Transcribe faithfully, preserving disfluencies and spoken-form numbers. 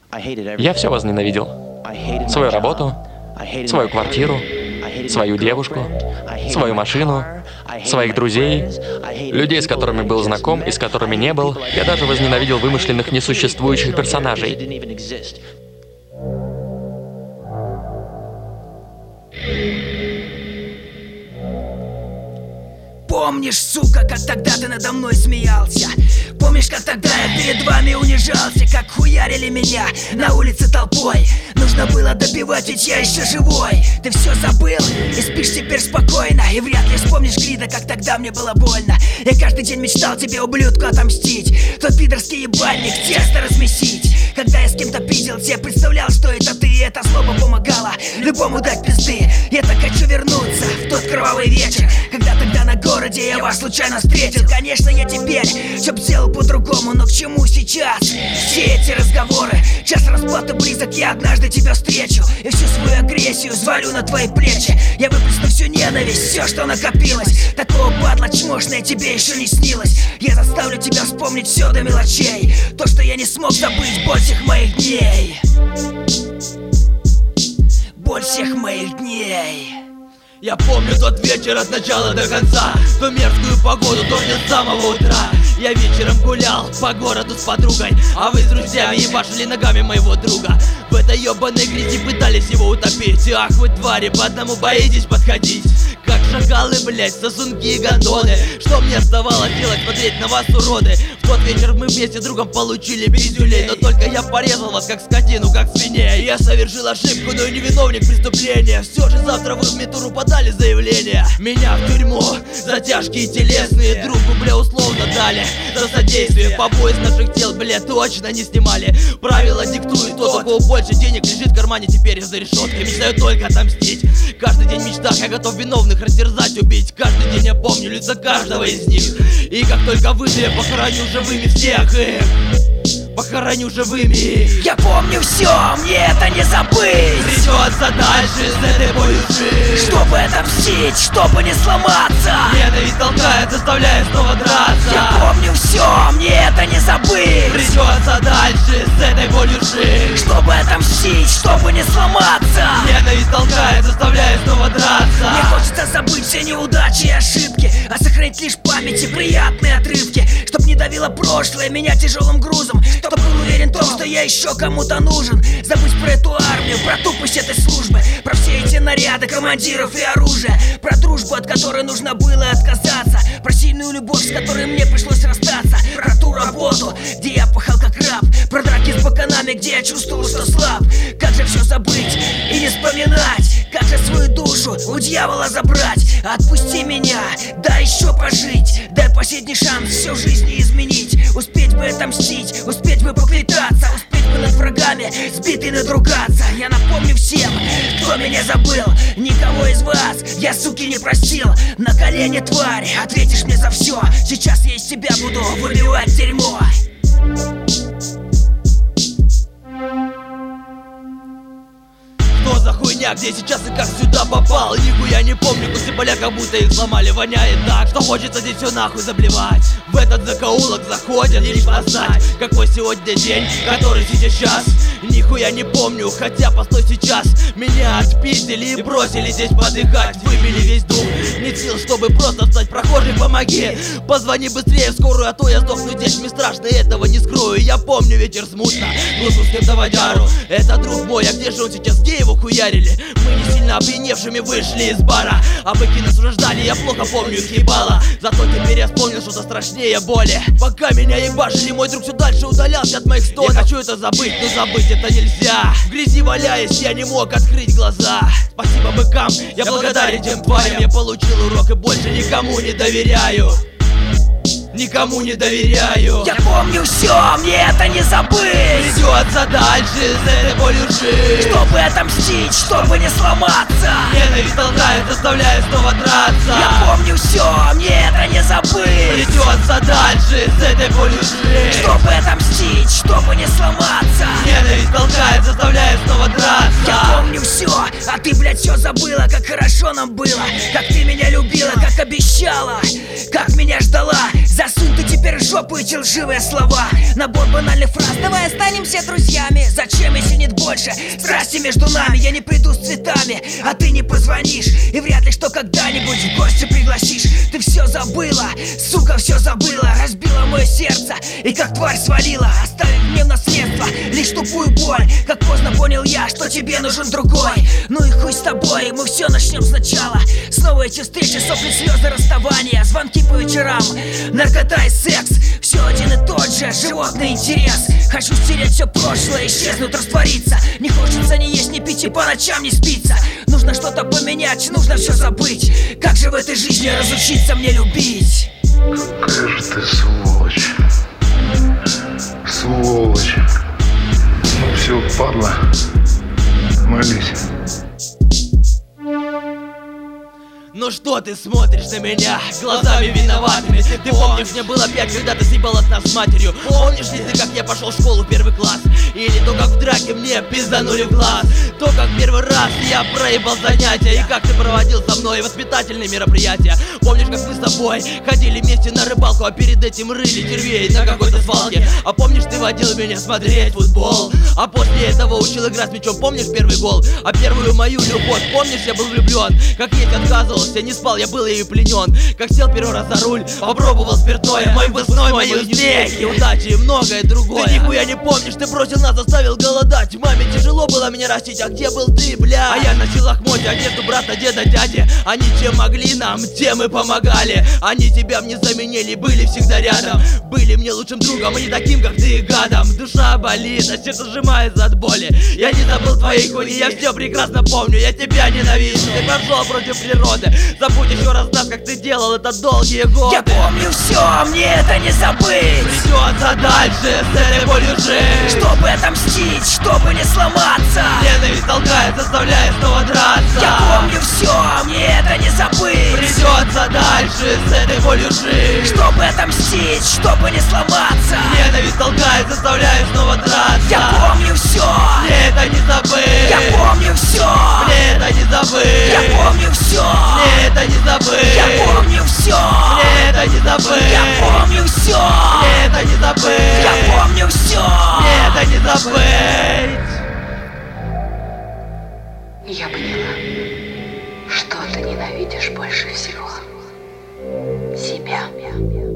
Я все возненавидел. Свою работу, свою квартиру, свою девушку, свою машину, своих друзей, людей, с которыми был знаком и с которыми не был. Я даже возненавидел вымышленных несуществующих персонажей. Помнишь, сука, как тогда ты надо мной смеялся? Помнишь, как тогда я перед вами унижался? Как хуярили меня на улице толпой? Нужно было добивать, ведь я еще живой. Ты все забыл и спишь теперь спокойно. И вряд ли вспомнишь, Грида, как тогда мне было больно. Я каждый день мечтал тебе, ублюдку, отомстить. Тот пидорский ебальник, тесто размесить. Когда я с кем-то пиздился, представлял, что это ты. И эта злоба помогала любому дать пизды. Я так хочу вернуться в тот кровавый вечер, когда тогда на городе я вас случайно встретил. Конечно, я теперь все б сделал по-другому, но к чему сейчас все эти разговоры? Час расплаты близок, я однажды тебя встречу и всю свою агрессию свалю на твои плечи. Я выплесну всю ненависть, все, что накопилось. Такого падла чмошное тебе еще не снилось. Я заставлю тебя вспомнить все до мелочей. То, что я не смог забыть, боль всех моих дней. Боль всех моих дней. Я помню тот вечер от начала до конца, ту мерзкую погоду, дождь с самого утра. Я вечером гулял по городу с подругой, а вы с друзьями ебашили ногами моего друга. В этой ебаной грязи пытались его утопить. Ах вы твари, по одному боитесь подходить. Как шакалы, блять, сосунки и гондоны. Что мне оставалось делать, смотреть на вас, уроды? В тот вечер мы вместе с другом получили пиздюлей, но только я порезал вас как скотину, как свиней. Я совершил ошибку, но и не виновник преступления. Все же завтра вы в Митуру подали заявление. Меня в тюрьму за тяжкие телесные, другу, бля, условно дали за содействие. Побои с наших тел, бля, точно не снимали. Правила диктуют, тот, у кого больше денег лежит в кармане, теперь я за решеткой. Мечтаю только отомстить. Каждый день в мечтах я готов виновных растерзать, убить. Каждый день я помню лица каждого из них. И как только выйду, я похороню живыми всех их. Похороню живыми. Я помню все, мне это не забыть. Придется дальше с этой болью жить, чтобы отомстить, чтобы не сломаться. Ненависть толкает, заставляет снова драться. Я помню все, мне это не забыть. Придется дальше с этой болью жить, чтобы отомстить, чтобы не сломаться. Ненависть толкает, заставляет снова драться. Мне хочется забыть все неудачи и ошибки, а сохранить лишь в памяти приятные отрывки. Чтоб не давило прошлое меня тяжелым грузом, чтоб был уверен в том, что я еще кому-то нужен. Забыть про эту армию, про тупость этой службы, про все эти наряды командиров и оружие, про дружбу, от которой нужно было отказаться, про сильную любовь, с которой мне пришлось расстаться, про ту работу, где я пахал как раб, про драки с баканами, где я чувствовал, что слаб. Как же все забыть и не вспоминать? Как же свою душу у дьявола забрать? Отпусти меня, дай еще пожить, дай последний шанс всю жизнь изменить. Успеть бы отомстить, успеть бы поквитаться, успеть бы над врагами сбитый надругаться. Я напомню всем, кто меня забыл, никого из вас я, суки, не простил. На колени, тварь, ответишь мне за все. Сейчас я из тебя буду выбивать дерьмо. Что за хуйня, где сейчас и как сюда попал? Нихуя не помню, после поля как будто их сломали. Воняет так, что хочется здесь все нахуй заблевать. В этот закоулок заходят лишь познать, какой сегодня день, который сейчас. Нихуя не помню, хотя постой сейчас. Меня отпиздили и бросили здесь подыхать. Выбили весь дух, нет сил, чтобы просто встать. Прохожий, помоги, позвони быстрее в скорую, а то я сдохну здесь. Мне страшно, этого не скрою. Я помню вечер смутно, глушу с кем-то водяру. Это друг мой, а где же он сейчас, где его хуярили? Мы не сильно опьяневшими вышли из бара, а быки нас уже ждали, я плохо помню их ебало. Зато теперь я вспомнил что-то страшнее боли. Пока меня ебашили, мой друг все дальше удалялся от моих стонов. Я хочу это забыть, но забыть это нельзя. В грязи валяясь, я не мог открыть глаза. Спасибо быкам, я благодарен тем тварям. Я получил урок и больше никому не доверяю. Никому не доверяю. Я помню все, мне это не забыть. Придется дальше с этой болью жить, чтобы отомстить, чтобы не сломаться. Ненависть толкает, заставляет снова драться. Я помню все, мне это не забыть. Придется дальше с этой болью жить, чтобы отомстить, чтобы не сломаться. Ненависть толкает, заставляет снова драться. Я помню все, а ты, блядь, все забыла. Как хорошо нам было, как ты меня любила, как обещала, как меня ждала. Засунь ты теперь в жопу эти лживые слова. Набор банальных фраз, давай останемся друзьями. Зачем, если нет больше страсти между нами? Я не приду с цветами, а ты не позвонишь. И вряд ли что когда-нибудь в гости пригласишь. Ты все забыла, сука, все забыла. Разбила мое сердце и как тварь свалила, оставив мне в наследство лишь тупую боль. Как поздно понял я, что тебе нужен другой. Ну и хуй с тобой, мы все начнем сначала. Снова эти встречи, сопли, слезы, расставания, звонки по вечерам, наркота и секс. Все один и тот же, животный интерес. Хочу стереть все прошлое, исчезнуть, раствориться. Не хочется ни есть, ни пить и по ночам не спится. Нужно что-то поменять, нужно все забыть. Как же в этой жизни разучиться мне любить? Какая же ты сволочь. Сволочь. Ну все, падла. Молись. Ну что ты смотришь на меня глазами виноватыми? Ты помнишь, мне было пять, когда ты съебал от нас с матерью? Помнишь ли ты, как я пошел в школу первый класс? Или то, как в драке мне пизданули в глаз? То, как первый раз я проебал занятия? И как ты проводил со мной воспитательные мероприятия? Помнишь, как мы с тобой ходили вместе на рыбалку, а перед этим рыли червей на какой-то свалке? А помнишь, ты водил меня смотреть футбол? А после этого учил играть мячом, помнишь первый гол? А первую мою любовь, помнишь, я был влюблен? Как есть отказывался, я не спал, я был ею пленен. Как сел первый раз за руль, попробовал спиртное. Мой выпускной, мои успехи, удачи и многое другое. Ты нихуя не помнишь, ты бросил нас, заставил голодать. Маме тяжело было меня растить, а где был ты, бля? А я носил лохмотья, одежду брата, деда, дяди. Они чем могли нам, тем и помогали. Они тебя мне заменили, были всегда рядом. Были мне лучшим другом, а не таким, как ты, гадом. Душа болит, а сердце сжимается от боли. Я не забыл твоей хуйни, я все прекрасно помню. Я тебя ненавижу, ты пошел против природы. Забудь еще раз нас, как ты делал это долгие годы. Я помню все, мне это не забыть. Придется дальше с этой болью жить, чтобы отомстить, чтобы не сломаться. Ненависть толкает, заставляет снова драться. Я помню все, мне это не забыть. Придется дальше с этой болью жить, чтобы отомстить, чтобы не сломаться. Ненависть толкает, заставляет снова драться. Я помню все, мне это не забыть. Я помню все, мне это не забыть. Я помню все, мне это не забыть. Я помню все, мне это не забыть. Я помню все, мне это не забыть. Я помню все, мне это не забыть. Я поняла, что ты ненавидишь больше всего. Себя.